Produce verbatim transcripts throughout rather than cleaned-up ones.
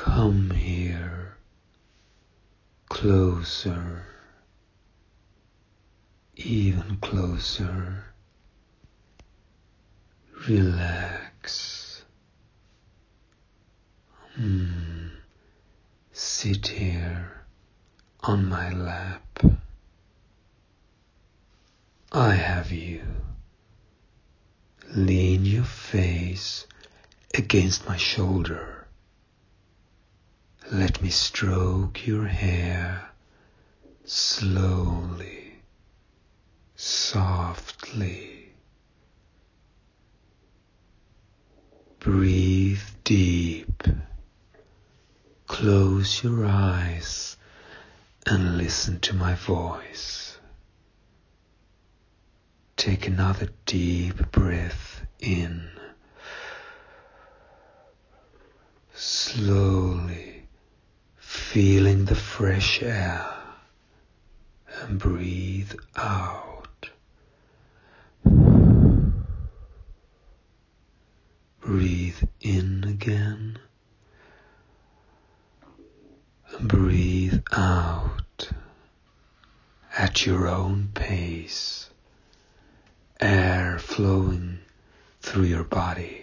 Come here, closer, even closer. Relax. Mm. Sit here on my lap. I have you. Lean your face against my shoulder. Let me stroke your hair slowly, softly. Breathe deep. Close your eyes and listen to my voice. Take another deep breath in. Slowly feeling the fresh air, and breathe out. Breathe in again, and breathe out at your own pace, air flowing through your body.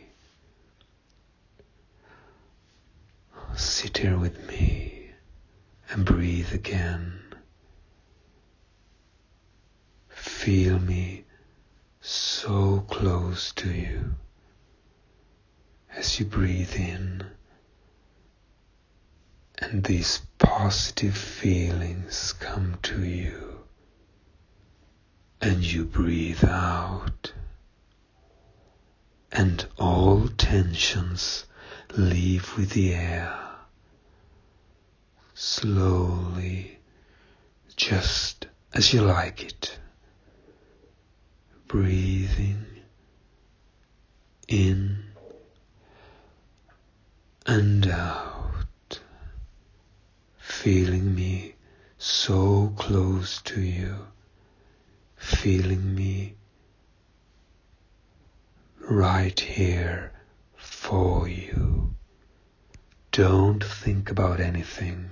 Sit here with me and breathe again. Feel me so close to you as you breathe in, and these positive feelings come to you, and you breathe out, and all tensions leave with the air. Slowly, just as you like it. Breathing in and out. Feeling me so close to you. Feeling me right here for you. Don't think about anything.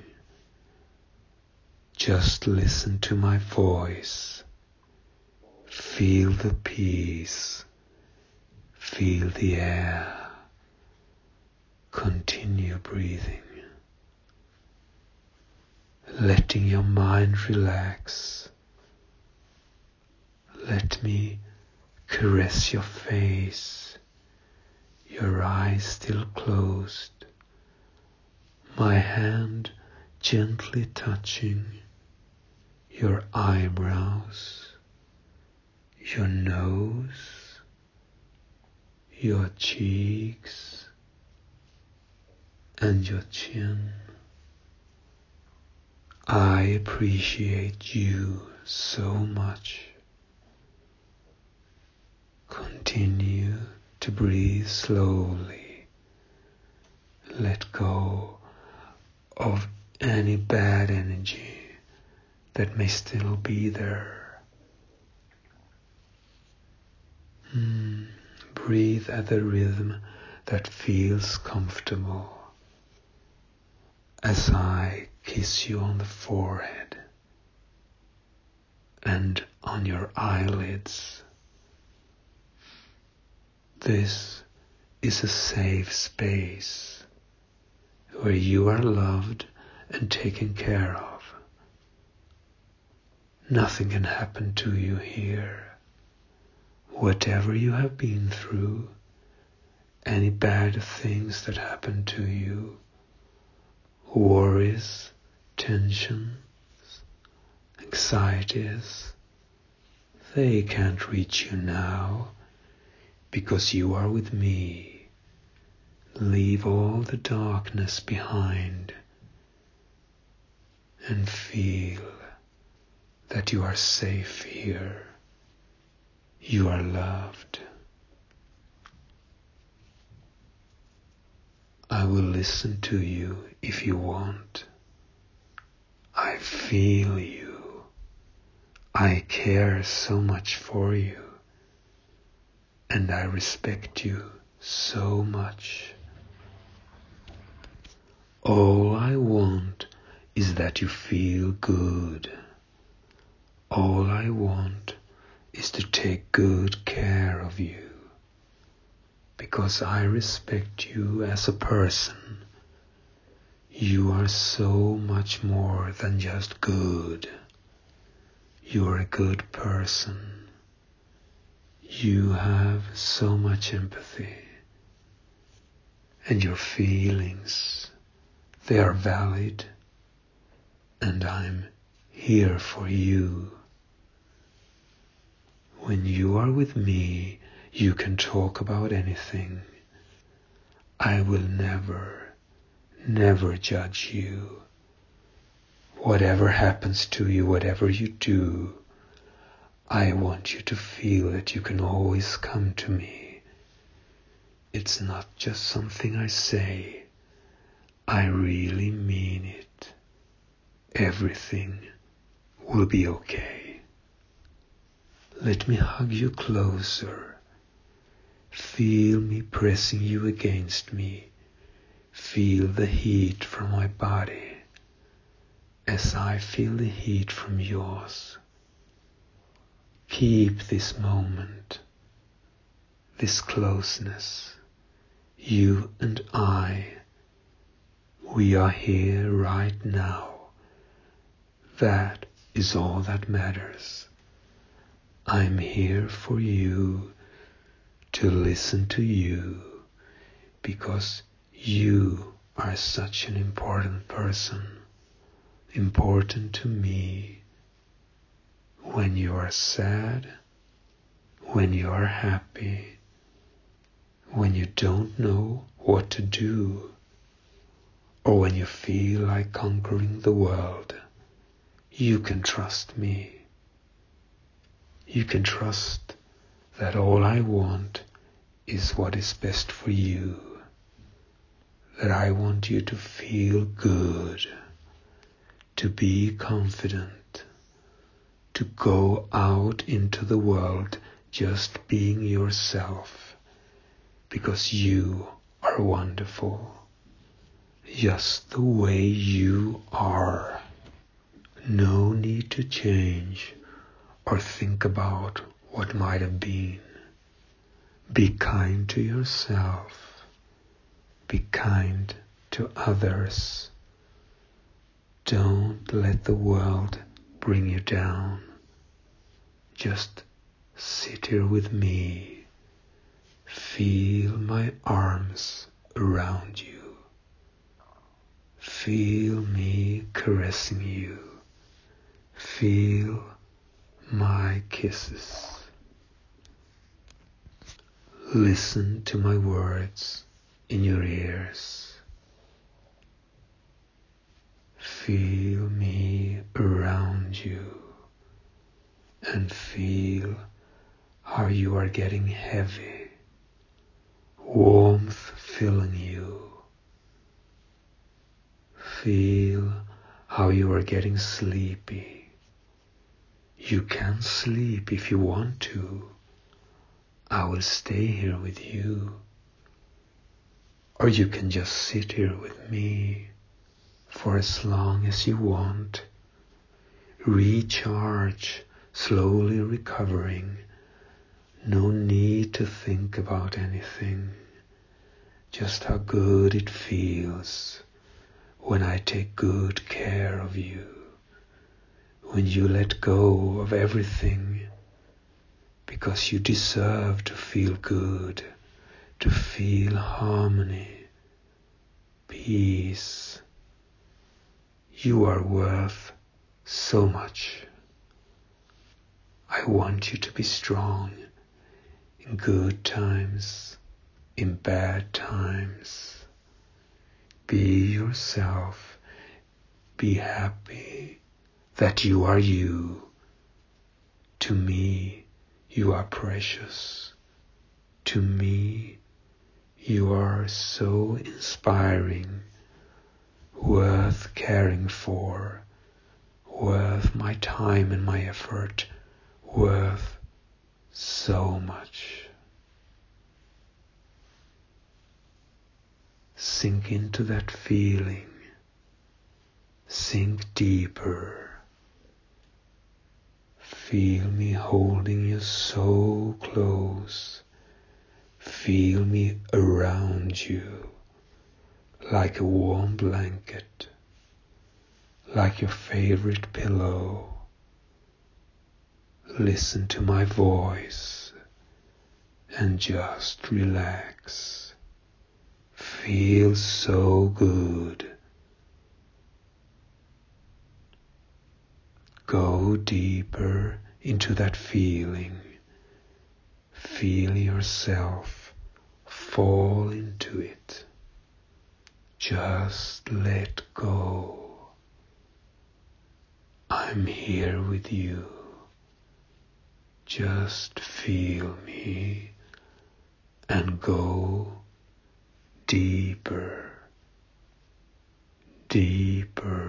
Just listen to my voice. Feel the peace. Feel the air. Continue breathing. Letting your mind relax. Let me caress your face. Your eyes still closed. My hand gently touching your eyebrows, your nose, your cheeks, and your chin. I appreciate you so much. Continue to breathe slowly. Let go of any bad energy that may still be there. Mm. Breathe at the rhythm that feels comfortable as I kiss you on the forehead and on your eyelids. This is a safe space where you are loved and taken care of. Nothing can happen to you here. Whatever you have been through, any bad things that happen to you, worries, tensions, anxieties, they can't reach you now because you are with me. Leave all the darkness behind and feel that you are safe here. You are loved. I will listen to you if you want. I feel you. I care so much for you. And I respect you so much. All I want is that you feel good. All I want is to take good care of you, because I respect you as a person. You are so much more than just good. You are a good person. You have so much empathy. And your feelings, they are valid. And I'm here for you. When you are with me, you can talk about anything. I will never, never judge you. Whatever happens to you, whatever you do, I want you to feel that you can always come to me. It's not just something I say. I really mean it. Everything will be okay. Let me hug you closer. Feel me pressing you against me. Feel the heat from my body as I feel the heat from yours. Keep this moment, this closeness. You and I, we are here right now. That is all that matters. I'm here for you, to listen to you, because you are such an important person, important to me. When you are sad, when you are happy, when you don't know what to do, or when you feel like conquering the world, you can trust me. You can trust that all I want is what is best for you. That I want you to feel good, to be confident, to go out into the world just being yourself, because you are wonderful, just the way you are. No need to change or think about what might have been. Be kind to yourself. Be kind to others. Don't let the world bring you down. Just sit here with me. Feel my arms around you. Feel me caressing you. Feel my kisses. Listen to my words in your ears. Feel me around you and feel how you are getting heavy, warmth filling you. Feel how you are getting sleepy. You can sleep if you want to. I will stay here with you. Or you can just sit here with me for as long as you want. Recharge, slowly recovering. No need to think about anything. Just how good it feels when I take good care of you. When you let go of everything, because you deserve to feel good, to feel harmony, peace. You are worth so much. I want you to be strong in good times, in bad times. Be yourself. Be happy that you are you. To me, you are precious. To me, you are so inspiring, worth caring for, worth my time and my effort, worth so much. Sink into that feeling Sink deeper. Feel me holding you so close. Feel me around you like a warm blanket, like your favorite pillow. Listen to my voice and just relax. Feel so good. Go deeper into that feeling. Feel yourself fall into it. Just let go. I'm here with you. Just feel me and go deeper, deeper.